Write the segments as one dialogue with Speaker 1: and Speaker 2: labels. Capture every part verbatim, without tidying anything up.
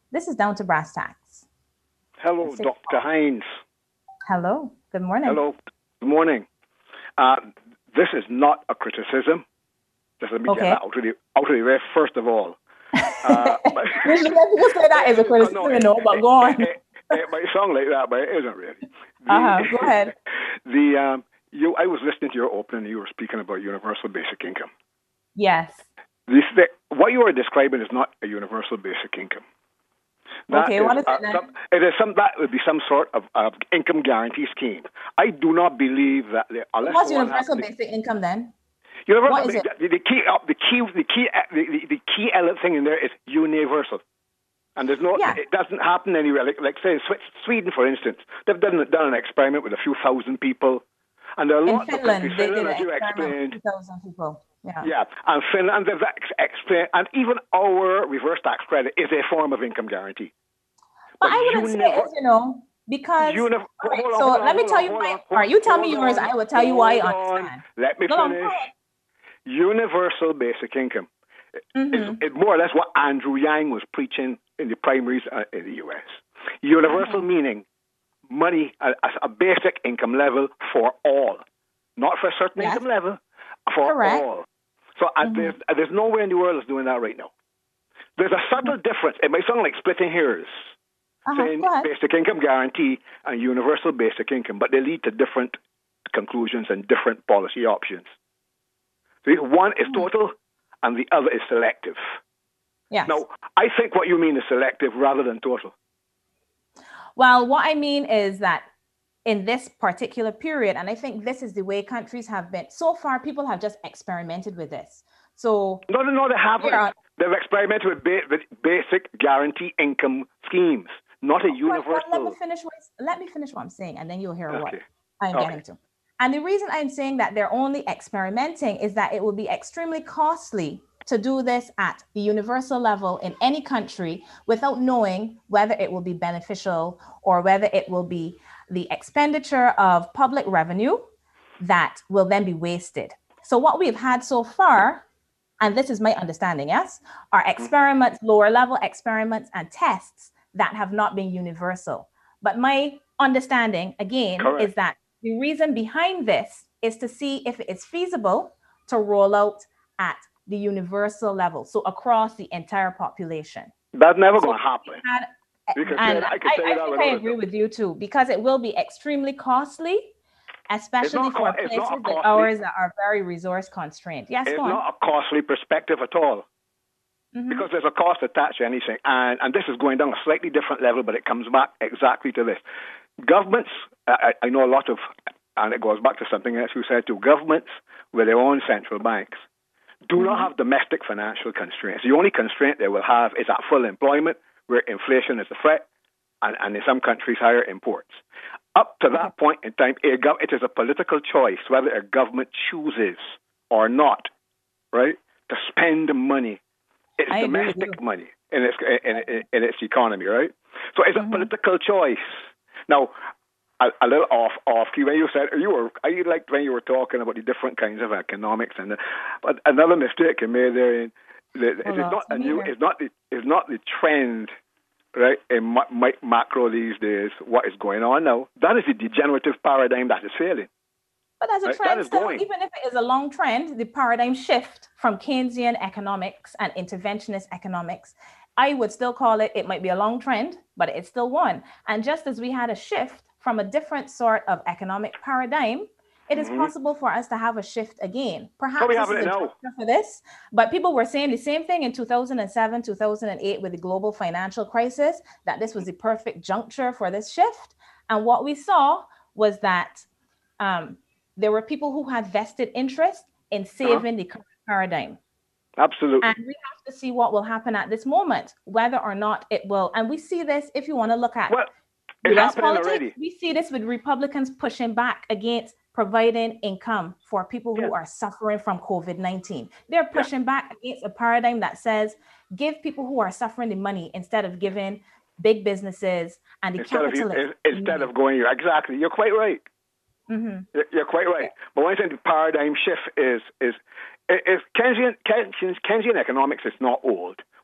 Speaker 1: This is Down to Brass Tacks.
Speaker 2: Hello, doctor Hines.
Speaker 1: Hello. Good morning.
Speaker 2: Hello. Good morning. Uh, this is not a criticism. Just let me
Speaker 1: okay.
Speaker 2: get that out of the, out of the way first of all. Uh,
Speaker 1: Usually when people say that is a criticism, no, it, no, but go on.
Speaker 2: It, it, it might sound like that, but it isn't really. The,
Speaker 1: uh-huh. Go ahead.
Speaker 2: The um, you, I was listening to your opening. You were speaking about universal basic income.
Speaker 1: Yes.
Speaker 2: This, the, what you are describing is not a universal basic income. That
Speaker 1: okay,
Speaker 2: is,
Speaker 1: what is
Speaker 2: uh,
Speaker 1: it then?
Speaker 2: Some, it is some that would be some sort of uh, income guarantee scheme. I do not believe that. The, unless
Speaker 1: What's universal basic income then?
Speaker 2: Universal.
Speaker 1: What is it?
Speaker 2: The, the key, uh, the key, the key, uh, the, the, the key element thing in there is universal, and there's no.
Speaker 1: Yeah.
Speaker 2: It doesn't happen anywhere. Like, like say in Sweden, for instance, they've done done an experiment with a few thousand people, and there are
Speaker 1: in
Speaker 2: lots
Speaker 1: Finland,
Speaker 2: of countries.
Speaker 1: They
Speaker 2: Finland,
Speaker 1: did
Speaker 2: as you explained,
Speaker 1: two thousand people. Yeah.
Speaker 2: Yeah, and Finland, they've ex- explained, and even our reverse tax credit is a form of income guarantee.
Speaker 1: But, but I wouldn't say it is, you know, because
Speaker 2: you never,
Speaker 1: right,
Speaker 2: hold on,
Speaker 1: so
Speaker 2: hold on,
Speaker 1: let me
Speaker 2: hold
Speaker 1: tell
Speaker 2: on,
Speaker 1: you
Speaker 2: hold
Speaker 1: my.
Speaker 2: on,
Speaker 1: All right, you tell
Speaker 2: hold
Speaker 1: me yours.
Speaker 2: on,
Speaker 1: I will tell you why I understand.
Speaker 2: Let me
Speaker 1: no,
Speaker 2: finish.
Speaker 1: No,
Speaker 2: Universal basic income
Speaker 1: mm-hmm.
Speaker 2: is, is more or less what Andrew Yang was preaching in the primaries uh, in the U S. Universal mm-hmm. meaning money as a, a basic income level for all, not for a certain yes. income level, for
Speaker 1: Correct.
Speaker 2: all. So uh, mm-hmm. there's, uh, there's nowhere in the world that's doing that right now. There's a subtle mm-hmm. difference. It might sound like splitting hairs,
Speaker 1: uh-huh.
Speaker 2: saying basic income guarantee and universal basic income, but they lead to different conclusions and different policy options. So one is total and the other is selective.
Speaker 1: Yes.
Speaker 2: Now, I think what you mean is selective rather than total.
Speaker 1: Well, what I mean is that in this particular period, and I think this is the way countries have been, so far people have just experimented with this. So
Speaker 2: No, no, no, they haven't. Are, They've experimented with, ba- with basic guarantee income schemes, not a universal.
Speaker 1: Well, let me finish what, let me finish what I'm saying, and then you'll hear okay. what I'm
Speaker 2: okay.
Speaker 1: getting to. And the reason I'm saying that they're only experimenting is that it will be extremely costly to do this at the universal level in any country without knowing whether it will be beneficial or whether it will be the expenditure of public revenue that will then be wasted. So what we've had so far, and this is my understanding, yes, are experiments, lower level experiments and tests that have not been universal. But my understanding, again, Correct. is that the reason behind this is to see if it's feasible to roll out at the universal level, so across the entire population.
Speaker 2: That's never so going to happen.
Speaker 1: Had, and I, I, I think I agree with you too, because it will be extremely costly, especially for places like ours that are very resource constrained. Yes,
Speaker 2: it's not a costly perspective at all. Mm-hmm. Because there's a cost attached to anything. And, and this is going down a slightly different level, but it comes back exactly to this. Governments, I, I know a lot of, and it goes back to something else you said too, governments with their own central banks do mm-hmm. not have domestic financial constraints. The only constraint they will have is at full employment, where inflation is a threat, and, and in some countries, higher imports. Up to that point in time, it is a political choice whether a government chooses or not, right, to spend money. It's I domestic money in its in, in, in its economy, right? So it's mm-hmm. a political choice. Now, a, a little off off key when you said you were I liked when you were talking about the different kinds of economics, and the, but another mistake you made there in the, it's not a new it's not the it's not the trend. Right, in ma- ma- macro these days, what is going on now? That is the degenerative paradigm that is failing.
Speaker 1: But as a right? trend, still, even if it is a long trend, the paradigm shift from Keynesian economics and interventionist economics, I would still call it, it might be a long trend, but it's still one. And just as we had a shift from a different sort of economic paradigm, it is mm-hmm. possible for us to have a shift again. Perhaps this is a juncture for this, but people were saying the same thing in two thousand seven, two thousand eight with the global financial crisis, that this was the perfect juncture for this shift. And what we saw was that um, there were people who had vested interest in saving uh-huh. the current paradigm.
Speaker 2: Absolutely.
Speaker 1: And we have to see what will happen at this moment, whether or not it will. And we see this, if you want to look at
Speaker 2: well,
Speaker 1: U S politics, already. we see this with Republicans pushing back against providing income for people who yeah. are suffering from COVID nineteen. They're pushing yeah. back against a paradigm that says, give people who are suffering the money instead of giving big businesses and the
Speaker 2: instead
Speaker 1: capital.
Speaker 2: Of you, instead of going, exactly, you're quite right.
Speaker 1: Mm-hmm.
Speaker 2: You're, you're quite right. Yeah. But one thing, the paradigm shift is, is, is Keynesian, Keynesian, Keynesian economics is not old.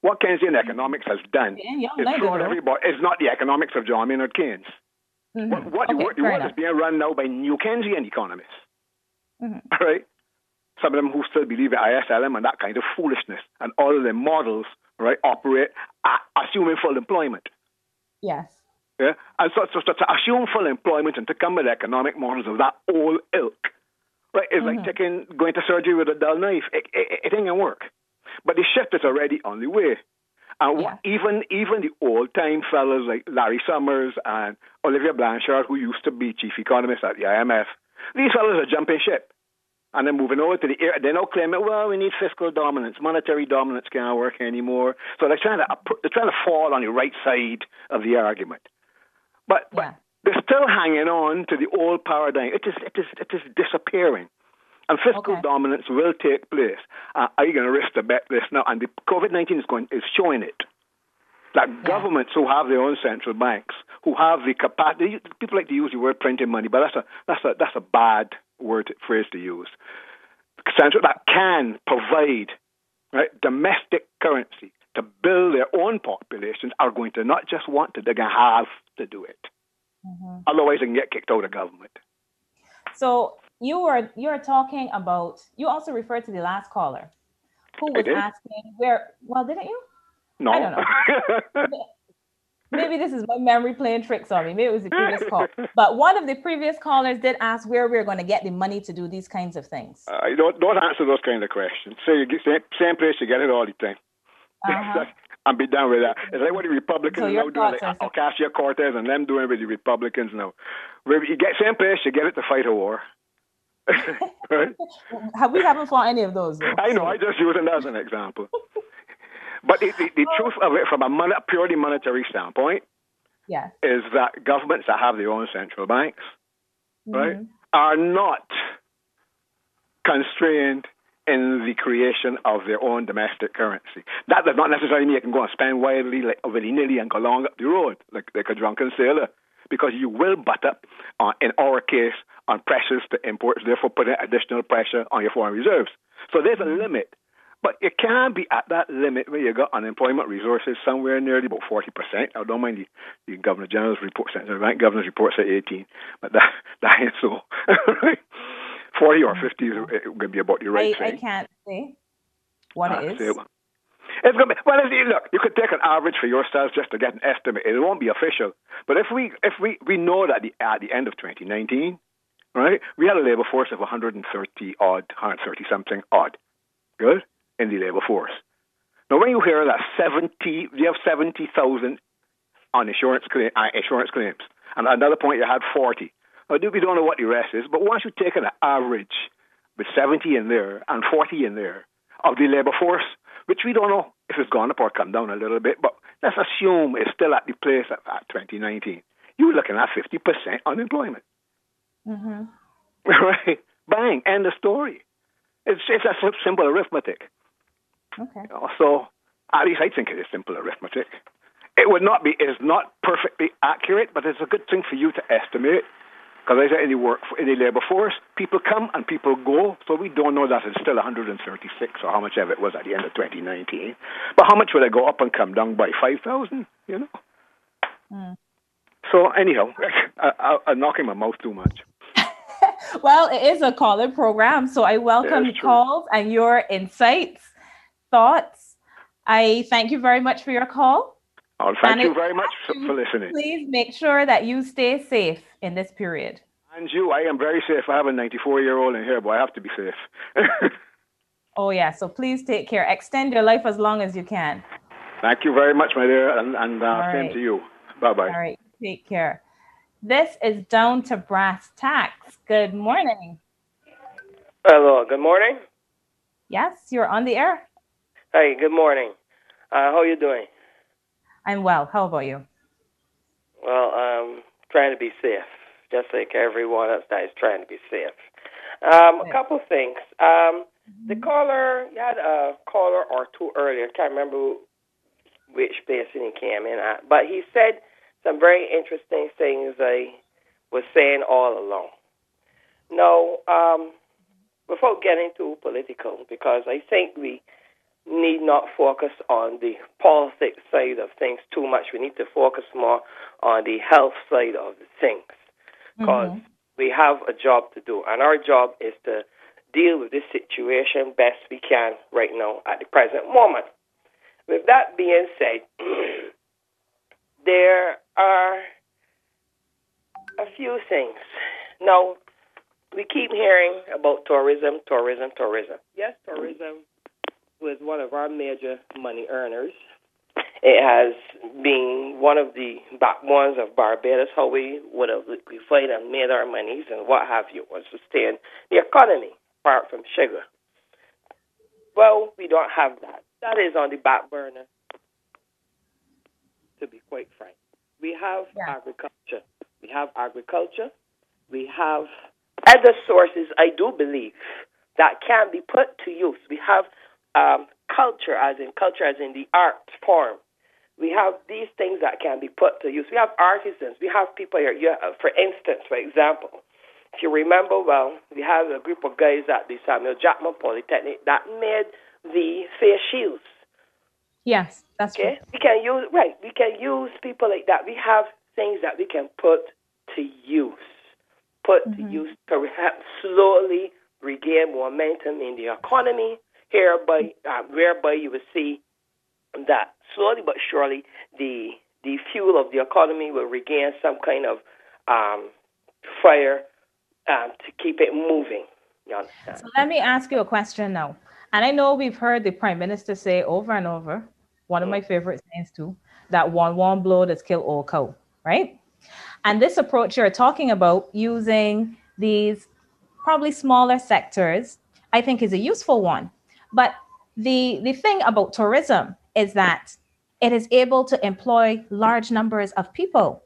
Speaker 2: What Keynesian economics has done
Speaker 1: Yeah,
Speaker 2: is thrown everybody. It's not the economics of John Maynard Keynes. Mm-hmm. What, what okay, the, the world enough. is being run now by new Keynesian economists. Mm-hmm. All right? Some of them who still believe in I S L M and that kind of foolishness, and all of their models, right, operate uh, assuming full employment.
Speaker 1: Yes.
Speaker 2: Yeah, and so, so, so to assume full employment and to come with economic models of that old ilk, right, is mm-hmm. like taking going to surgery with a dull knife. It, it, it ain't gonna work. But the shift is already on the way. And yeah. even even the old time fellas like Larry Summers and Olivier Blanchard, who used to be chief economist at the I M F, these fellas are jumping ship. And then moving over to the air, they're now claiming, well, we need fiscal dominance. Monetary dominance can't work anymore. So they're trying to they're trying to fall on the right side of the argument. But, yeah. but they're still hanging on to the old paradigm. It is it is it is disappearing. And fiscal okay. dominance will take place. Uh, are you going to risk to bet this now? And the COVID nineteen is going is showing it. That yeah. governments who have their own central banks, who have the capacity, people like to use the word printing money, but that's a that's a that's a bad word phrase to use. Central that can provide right domestic currency to build their own populations are going to not just want to, they're going to have to do it. Mm-hmm. Otherwise, they can get kicked out of government.
Speaker 1: So you were you were talking about. You also referred to the last caller, who was asking where. Well, didn't you?
Speaker 2: No.
Speaker 1: I don't know. Maybe this is my memory playing tricks on me. Maybe it was the previous call. But one of the previous callers did ask where we're going to get the money to do these kinds of things.
Speaker 2: Uh, don't don't answer those kind of questions. So you get same, same place you get it all the time. Uh-huh. And be done with that. It's like what the Republicans so now doing, like Ocasio-Cortez and them doing with the Republicans now. Where you get same place, you get it to fight a war. Right?
Speaker 1: We haven't fought any of those, though.
Speaker 2: I know. So. I just use it as an example. But the, the, the truth of it, from a mon- purely monetary standpoint,
Speaker 1: yeah.
Speaker 2: is that governments that have their own central banks, mm-hmm. right, are not constrained in the creation of their own domestic currency. That does not necessarily mean you can go and spend wildly, like willy-nilly, and go along up the road like, like a drunken sailor, because you will butt up, uh, in our case, on pressures to imports, therefore putting additional pressure on your foreign reserves. So there's a limit. But it can be at that limit where you got unemployment resources somewhere nearly about forty percent. I don't mind the, the Governor General's report, Central Bank Governor's report say eighteen, but that, that ain't so. Right? forty or fifty is going to be about the right
Speaker 1: I,
Speaker 2: thing.
Speaker 1: I can't say what uh, it is.
Speaker 2: Say, well, it's going to be, well, look, you could take an average for yourselves just to get an estimate. It won't be official. But if we if we, we know that the, at the end of twenty nineteen, right, we had a labor force of one hundred thirty odd, one hundred thirty something odd. Good? In the labor force. Now, when you hear that seventy, you have seventy thousand on insurance, claim, uh, insurance claims, and at another point you had forty. Now, we don't know what the rest is, but once you take an average with seventy in there and forty in there of the labor force, which we don't know if it's gone up or come down a little bit, but let's assume it's still at the place at, at twenty nineteen, you're looking at fifty percent unemployment.
Speaker 1: Mm-hmm.
Speaker 2: Right? Bang, end of story. It's, it's a simple arithmetic.
Speaker 1: Okay.
Speaker 2: You know, so at least I think it is simple arithmetic. It would not be, it is not perfectly accurate, but it's a good thing for you to estimate. Because I say in the work, in the labor force, people come and people go, so we don't know that it's still one hundred thirty-six or how much of it was at the end of twenty nineteen. But how much will it go up and come down by five thousand? You know. Mm. So anyhow, I, I, I'm knocking my mouth too much.
Speaker 1: Well, it is a call-in program, so I welcome the calls and your insights. Thoughts. I thank you very much for your call.
Speaker 2: Oh, thank and you very much for, for listening.
Speaker 1: Please make sure that you stay safe in this period.
Speaker 2: And you, I am very safe. I have a ninety-four-year-old in here, but I have to be safe.
Speaker 1: Oh, yeah. So please take care. Extend your life as long as you can.
Speaker 2: Thank you very much, my dear, and, and uh,
Speaker 1: right.
Speaker 2: same to you. Bye-bye.
Speaker 1: All right. Take care. This is Down to Brass Tacks. Good morning.
Speaker 3: Hello. Good morning.
Speaker 1: Yes, you're on the air.
Speaker 3: Hey, good morning. Uh, how are you doing?
Speaker 1: I'm well. How about you?
Speaker 3: Well, I'm trying to be safe, just like everyone else that is trying to be safe. Um, a couple things. Um, mm-hmm. The caller, you had a caller or two earlier. I can't remember which station he came in at, but he said some very interesting things I was saying all along. Now, um, without getting too political, because I think we need not focus on the politics side of things too much. We need to focus more on the health side of the things, because mm-hmm. we have a job to do, and our job is to deal with this situation best we can right now at the present moment. With that being said, there are a few things. Now, we keep hearing about tourism, tourism, tourism. Yes, tourism was one of our major money earners. It has been one of the backbones of Barbados, how we would have we fight and made our monies and what have you, was sustain the economy, apart from sugar. Well, we don't have that. That is on the back burner, to be quite frank. We have yeah. agriculture. We have agriculture. We have other sources, I do believe, that can be put to use. We have um, culture, as in culture, as in the art form. We have these things that can be put to use. We have artisans. We have people here. Yeah, for instance, for example, if you remember well, we have a group of guys at the Samuel Jackman Polytechnic that made the face shields.
Speaker 1: Yes, that's
Speaker 3: okay.
Speaker 1: True.
Speaker 3: We can use right. We can use people like that. We have things that we can put to use, put mm-hmm. to use to perhaps slowly regain momentum in the economy. Hereby, uh, whereby you will see that slowly but surely the the fuel of the economy will regain some kind of um, fire um, to keep it moving. You understand?
Speaker 1: So let me ask you a question now. And I know we've heard the Prime Minister say over and over, one of my favorite sayings too, that one one blow does kill all cow, right? And this approach you're talking about, using these probably smaller sectors, I think is a useful one. But the, the thing about tourism is that it is able to employ large numbers of people.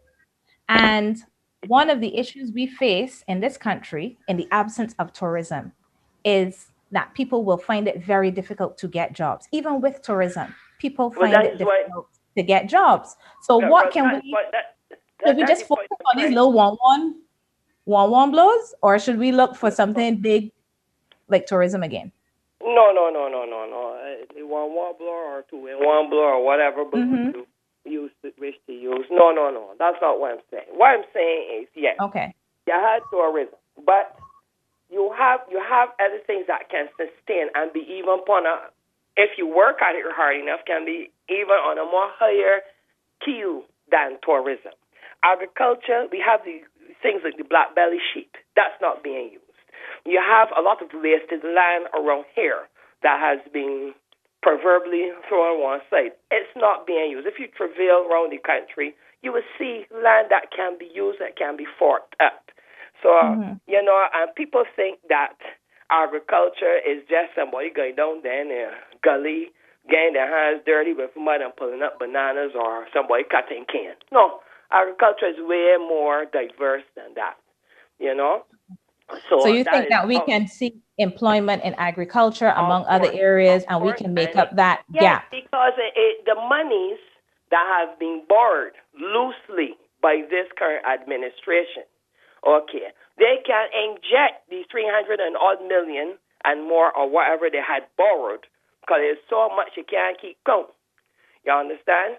Speaker 1: And one of the issues we face in this country in the absence of tourism is that people will find it very difficult to get jobs. Even with tourism, people find well, it difficult why, to get jobs. So yeah, what can we, that, that, should we just focus on these little one, one, one, one blows, or should we look for something big like tourism again?
Speaker 3: No, no, no, no, no, no. Uh, one one blower or two in one blower or whatever, but mm-hmm. you use to wish to use. No, no, no. That's not what I'm saying. What I'm saying is, yes,
Speaker 1: okay,
Speaker 3: you had tourism, but you have you have other things that can sustain and be even upon a, if you work at it hard enough, can be even on a more higher keel than tourism. Agriculture, we have the things like the black belly sheep. That's not being used. You have a lot of wasted land around here that has been proverbially thrown on one side. It's not being used. If you travel around the country, you will see land that can be used, that can be forked up. So, mm-hmm. you know, and people think that agriculture is just somebody going down there in a gully, getting their hands dirty with mud and pulling up bananas, or somebody cutting cans. No, agriculture is way more diverse than that, you know.
Speaker 1: So, so you that think that we can see employment in agriculture among course, other areas, and we can make and up it, that
Speaker 3: yes,
Speaker 1: gap?
Speaker 3: Yes, because it, it, the monies that have been borrowed loosely by this current administration, okay, they can inject the three hundred and odd million and more or whatever they had borrowed, because there's so much you can't keep going. You understand?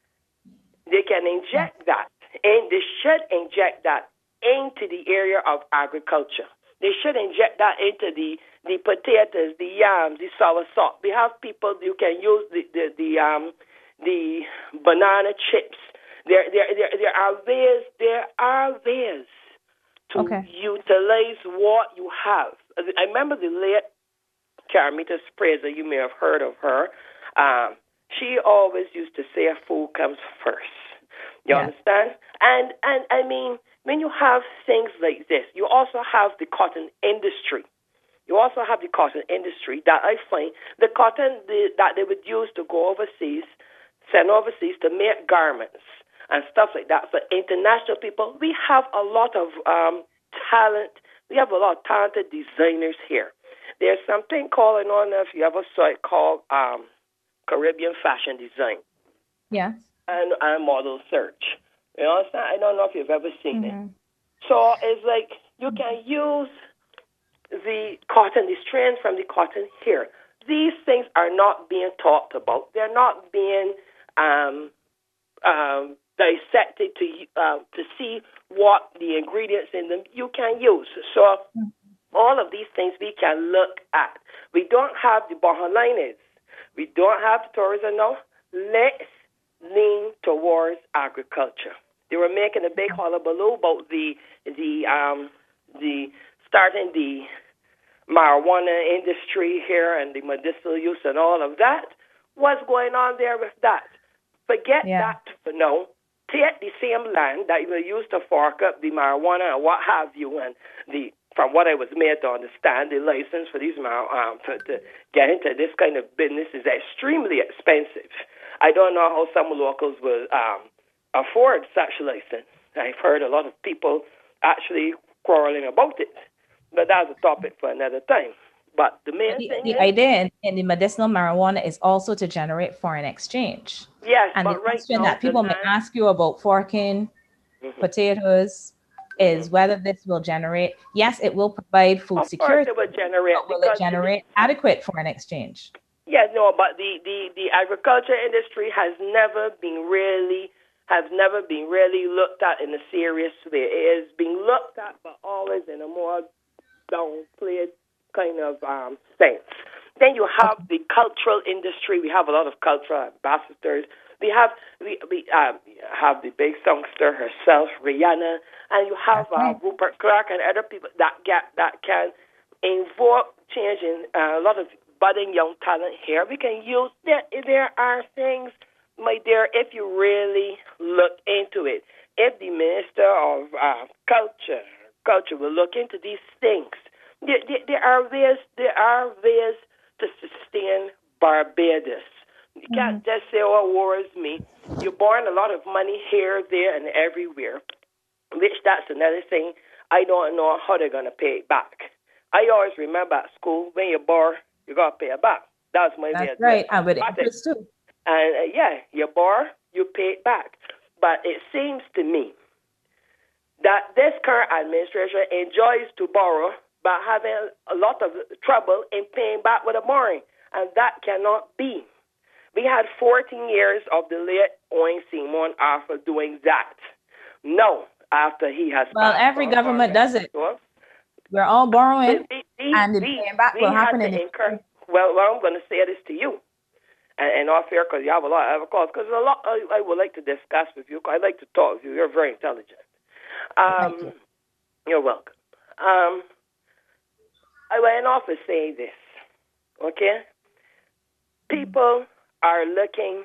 Speaker 3: They can inject that, and they should inject that into the area of agriculture. They should inject that into the, the potatoes, the yams, the sour salt. We have people you can use the the, the um the banana chips. There there there there are ways there are ways to okay. utilize what you have. I remember the late Karamita Fraser, you may have heard of her. Um, she always used to say food comes first. You yeah. understand? And and I mean, when you have things like this, you also have the cotton industry. You also have the cotton industry that I find the cotton the, that they would use to go overseas, send overseas to make garments and stuff like that for international people. We have a lot of um, talent. We have a lot of talented designers here. There's something called, I don't know if you ever saw it, called um, Caribbean Fashion Design.
Speaker 1: Yes.
Speaker 3: And, and model search. You understand? I don't know if you've ever seen mm-hmm. it. So it's like you can use the cotton, the strands from the cotton here. these things are not being talked about. They're not being um, um, dissected to uh, to see what the ingredients in them you can use. So all of these things we can look at. We don't have the bottom line is we don't have the tourism now. Let's lean towards agriculture. They were making a big hullabaloo about the the um, the starting the marijuana industry here and the medicinal use and all of that. What's going on there with that? Forget yeah. that for now. Take the same land that you will use to fork up the marijuana and what have you, and the from what I was made to understand, the license for these mar- um, to, to get into this kind of business is extremely expensive. I don't know how some locals will um, afford such a license. I've heard a lot of people actually quarreling about it, but that's a topic for another time. But the main
Speaker 1: the,
Speaker 3: thing
Speaker 1: the
Speaker 3: is,
Speaker 1: idea in, in the medicinal marijuana is also to generate foreign exchange.
Speaker 3: Yes,
Speaker 1: and
Speaker 3: but
Speaker 1: the
Speaker 3: right
Speaker 1: question
Speaker 3: now,
Speaker 1: that people may ask you about forking mm-hmm. potatoes is mm-hmm. whether this will generate. Yes, it will provide food
Speaker 3: of
Speaker 1: security.
Speaker 3: Of course, it will generate.
Speaker 1: But will it generate the, adequate foreign exchange?
Speaker 3: Yes, no, but the, the, the agriculture industry has never been really has never been really looked at in a serious way. It is being looked at, but always in a more downplayed kind of um, sense. Then you have okay. the cultural industry. We have a lot of cultural ambassadors. We have we, we um, have the big songster herself, Rihanna, and you have uh, Rupert Clark and other people that get that can invoke change in uh, a lot of budding young talent here. We can use there. There are things, my dear, if you really look into it. If the Minister of uh, Culture Culture will look into these things, there, there, there are ways. There are ways to sustain Barbados. You mm-hmm. can't just say, "Oh, war is me." You borrow a lot of money here, there, and everywhere. Which that's another thing. I don't know how they're gonna pay it back. I always remember at school when you borrow, you gotta pay it back. That's my
Speaker 1: that's
Speaker 3: way.
Speaker 1: Right, and with interest too.
Speaker 3: And uh, yeah, you borrow, you pay it back. But it seems to me that this current administration enjoys to borrow, but having a lot of trouble in paying back with a borrowing, and that cannot be. We had fourteen years of the late Owen Simon after doing that. No, after he has.
Speaker 1: Well, every government does it. Store, we're all borrowing, we, we, and the
Speaker 3: we,
Speaker 1: paying back
Speaker 3: we
Speaker 1: will happen in
Speaker 3: incur, well, well, I'm going to say this to you, and, and all fair, because you have a lot of calls, because a lot I, I would like to discuss with you. I like to talk with you. You're very intelligent. Um,
Speaker 1: Thank you.
Speaker 3: You're welcome. Um, I went off to say this, okay? People are looking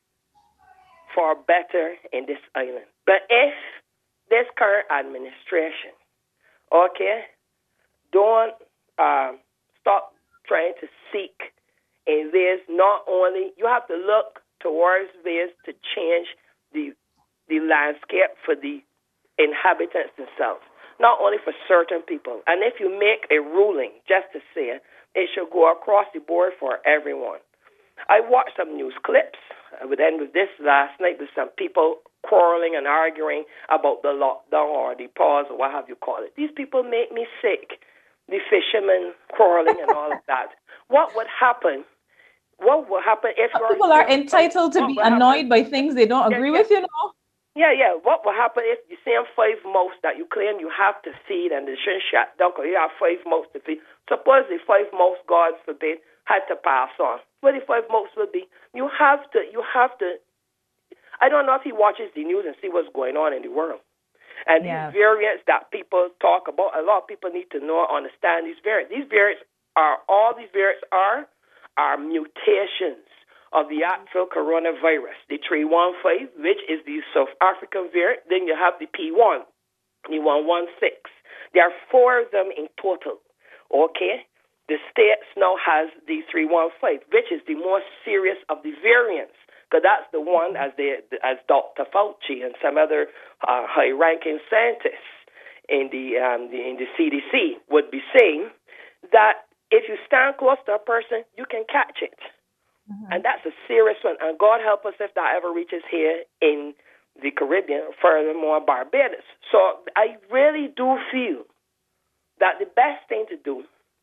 Speaker 3: for better in this island. But if this current administration, okay, don't um, stop trying to seek in ways, not only, you have to look towards ways to change the the landscape for the inhabitants themselves, not only for certain people. And if you make a ruling, just to say, it should go across the board for everyone. I watched some news clips. I would end with this last night with some people quarreling and arguing about the lockdown or the pause or what have you call it. These people make me sick. The fishermen quarreling and all of that. What would happen? What would happen if
Speaker 1: people are entitled to be annoyed by things they don't agree with, you know?
Speaker 3: Yeah, yeah. What will happen if the same five mouse that you claim you have to feed and they shouldn't shut down because you have five mouse to feed? Suppose the five mouse, God forbid, had to pass on. What the five mouse will be? You have to, you have to, I don't know if he watches the news and see what's going on in the world. And yeah. these variants that people talk about, a lot of people need to know, understand these variants. These variants are, all these variants are, are mutations of the actual coronavirus. The three one five, which is the South African variant. Then you have the P one, the one one six. There are four of them in total, okay? The States now has the three one five, which is the most serious of the variants, because that's the one, as they, as Doctor Fauci and some other uh, high-ranking scientists in the, um, the in the C D C would be saying, that if you stand close to a person, you can catch it. Mm-hmm. And that's a serious one. And God help us if that ever reaches here in the Caribbean, furthermore Barbados. So I really do feel that the best thing to do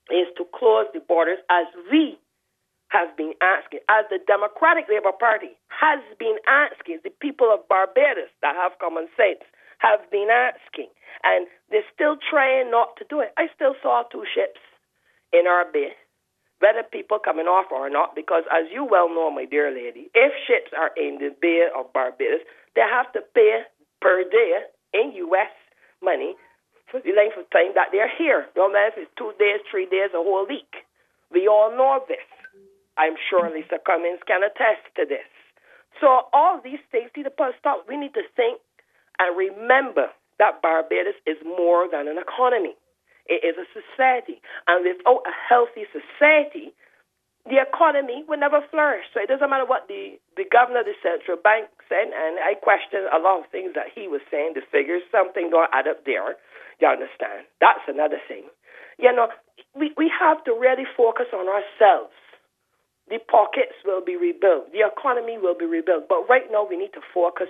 Speaker 3: is to close the borders as we have been asking, as the Democratic Labour Party has been asking, the people of Barbados that have common sense have been asking, and they're still trying not to do it. I still saw two ships in our bay, whether people coming off or not, because as you well know, my dear lady, if ships are in the Bay of Barbados, they have to pay per day in U S money for the length of time that they're here. No matter if it's two days, three days, a whole week. We all know this. I'm sure Lisa Cummings can attest to this. So all these things need to stop. We need to think and remember that Barbados is more than an economy. It is a society. And without a healthy society, the economy will never flourish. So it doesn't matter what the, the governor of the central bank said, and I question a lot of things that he was saying, the figures, something don't add up there. You understand? That's another thing. You know, we, we have to really focus on ourselves. The pockets will be rebuilt. The economy will be rebuilt. But right now we need to focus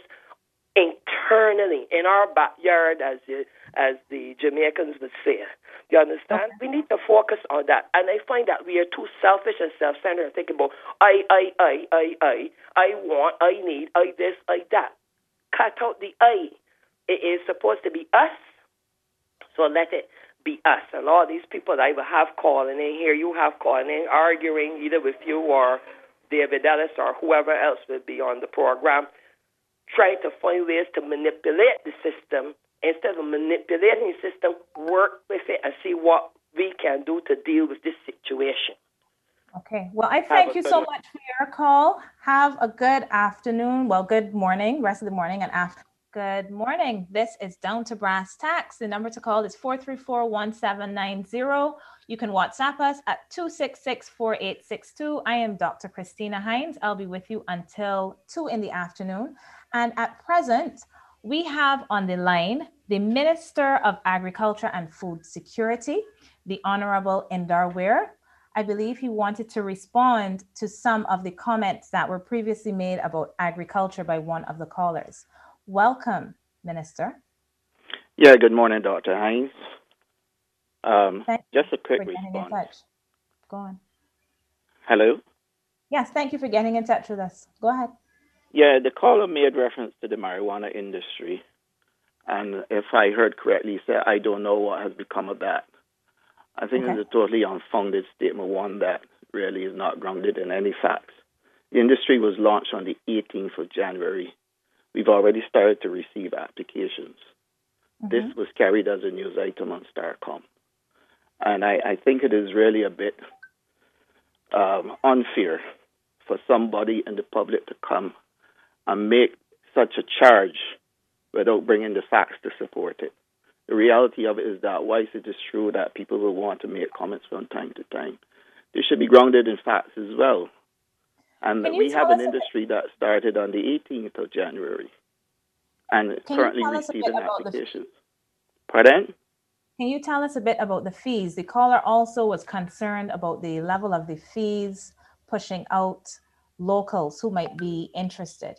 Speaker 3: internally, in our backyard, as the, as the Jamaicans would say. You understand? Okay. We need to focus on that. And I find that we are too selfish and self-centered and thinking about, I, I, I, I, I, I want, I need, I this, I that. Cut out the I. It is supposed to be us, so let it be us. And all these people that I will have calling in here, you have calling in, arguing either with you or David Ellis or whoever else will be on the program, trying to find ways to manipulate the system. Instead of manipulating the system, work with it and see what we can do to deal with this situation.
Speaker 1: Okay. Well, I thank you so much for your call. Have a good afternoon. Well, good morning, rest of the morning and after. Good morning. This is Down to Brass Tacks. The number to call is four three four, one seven nine zero. You can WhatsApp us at two six six, four eight six two. I am Doctor Christina Hines. I'll be with you until two in the afternoon. And at present, we have on the line the Minister of Agriculture and Food Security, the Honorable Indar Weir. I believe he wanted to respond to some of the comments that were previously made about agriculture by one of the callers. Welcome, Minister.
Speaker 4: Yeah, good morning, Doctor Hines. Um, just a quick response.
Speaker 1: Go on.
Speaker 4: Hello?
Speaker 1: Yes, thank you for getting in touch with us. Go ahead.
Speaker 4: Yeah, the caller made reference to the marijuana industry. And if I heard correctly, he said, I don't know what has become of that. I think okay. It's a totally unfounded statement, one that really is not grounded in any facts. The industry was launched on the eighteenth of January. We've already started to receive applications. Mm-hmm. This was carried as a news item on Starcom. And I, I think it is really a bit um, unfair for somebody in the public to come and make such a charge without bringing the facts to support it. The reality of it is that whilst it is true that people will want to make comments from time to time, they should be grounded in facts as well. And we have an industry that started on the eighteenth of January and is currently receiving applications. Pardon?
Speaker 1: Can you tell us a bit about the fees? The caller also was concerned about the level of the fees pushing out locals who might be interested.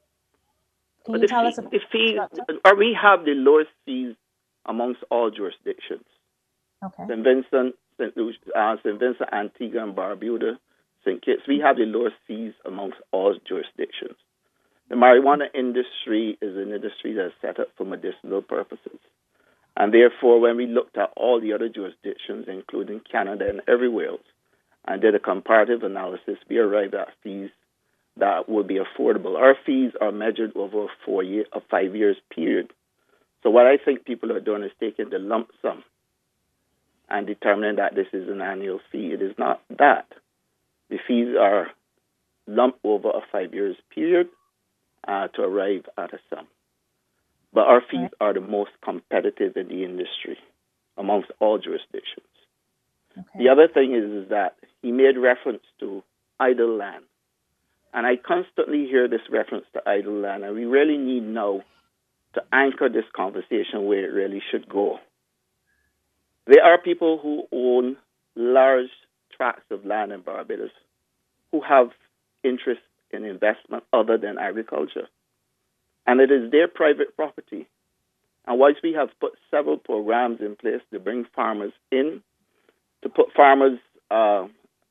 Speaker 1: Can you
Speaker 4: the
Speaker 1: tell
Speaker 4: fee,
Speaker 1: us about
Speaker 4: the fees? Or we have the lowest fees amongst all jurisdictions.
Speaker 1: Okay.
Speaker 4: Saint Vincent, Saint Lucia, uh, Saint Vincent, Antigua and Barbuda, Saint Kitts. We have the lowest fees amongst all jurisdictions. The marijuana industry is an industry that's set up for medicinal purposes. And therefore, when we looked at all the other jurisdictions, including Canada and everywhere else, and did a comparative analysis, we arrived at fees that would be affordable. Our fees are measured over a four year, a five years period. So what I think people are doing is taking the lump sum and determining that this is an annual fee. It is not that. The fees are lumped over a five years period uh, to arrive at a sum. But our fees are the most competitive in the industry amongst all jurisdictions. Okay. The other thing is, is that he made reference to idle land. And I constantly hear this reference to idle land, and we really need now to anchor this conversation where it really should go. There are people who own large tracts of land in Barbados who have interest in investment other than agriculture. And it is their private property. And whilst we have put several programs in place to bring farmers in, to to put farmers uh,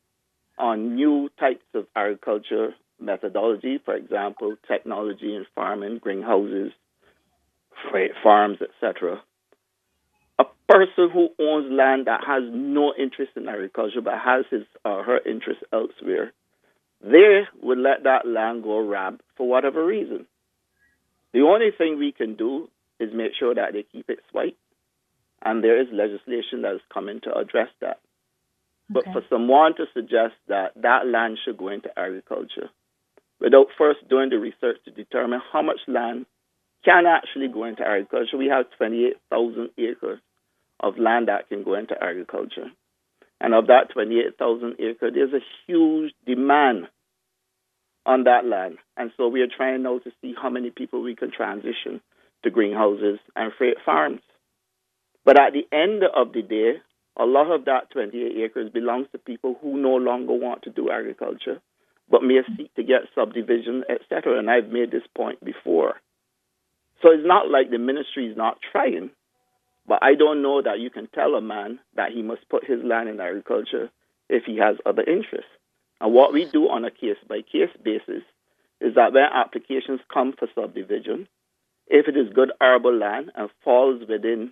Speaker 4: on new types of agriculture methodology, for example, technology in farming, greenhouses, freight farms, et cetera. A person who owns land that has no interest in agriculture but has his or her interest elsewhere, they would let that land go rab for whatever reason. The only thing we can do is make sure that they keep it swipe, and there is legislation that is coming to address that. But
Speaker 1: Okay.
Speaker 4: for someone to suggest that that land should go into agriculture without first doing the research to determine how much land can actually go into agriculture, we have twenty-eight thousand acres of land that can go into agriculture. And of that twenty-eight thousand acres, there's a huge demand on that land. And so we are trying now to see how many people we can transition to greenhouses and freight farms. But at the end of the day, a lot of that twenty-eight acres belongs to people who no longer want to do agriculture, but may seek to get subdivision, et cetera. And I've made this point before. So it's not like the ministry is not trying, but I don't know that you can tell a man that he must put his land in agriculture if he has other interests. And what we do on a case-by-case basis is that when applications come for subdivision, if it is good arable land and falls within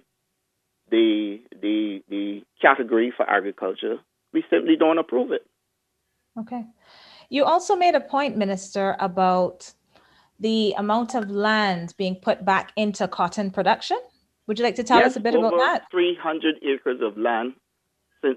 Speaker 4: the the the category for agriculture, we simply don't approve it.
Speaker 1: Okay. You also made a point, Minister, about the amount of land being put back into cotton production. Would you like to tell
Speaker 4: yes,
Speaker 1: us a bit
Speaker 4: over
Speaker 1: about that?
Speaker 4: three hundred acres of land since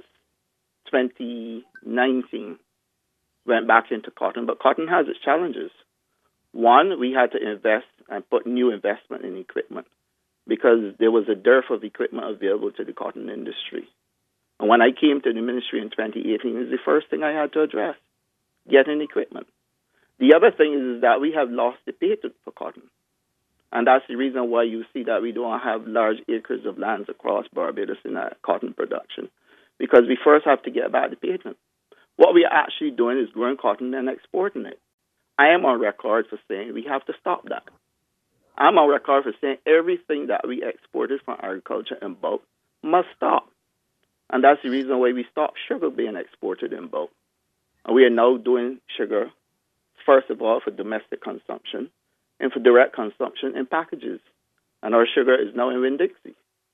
Speaker 4: twenty nineteen went back into cotton, but cotton has its challenges. One, we had to invest and put new investment in equipment because there was a dearth of equipment available to the cotton industry. And when I came to the ministry in twenty eighteen, it was the first thing I had to address, getting equipment. The other thing is, is that we have lost the patent for cotton. And that's the reason why you see that we don't have large acres of lands across Barbados in our cotton production, because we first have to get back the patent. What we are actually doing is growing cotton and exporting it. I am on record for saying we have to stop that. I'm on record for saying everything that we exported from agriculture in bulk must stop. And that's the reason why we stopped sugar being exported in bulk. And we are now doing sugar, first of all, for domestic consumption and for direct consumption in packages. And our sugar is now in Winn-Dixie.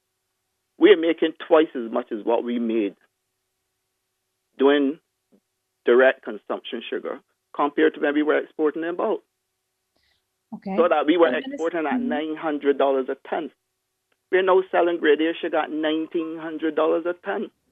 Speaker 4: We are making twice as much as what we made doing direct consumption sugar compared to when we were exporting in bulk.
Speaker 1: Okay.
Speaker 4: So that we were
Speaker 1: And
Speaker 4: exporting at
Speaker 1: mhm.
Speaker 4: nine hundred dollars a ton. We're now selling grade A sugar at nineteen hundred dollars a ton.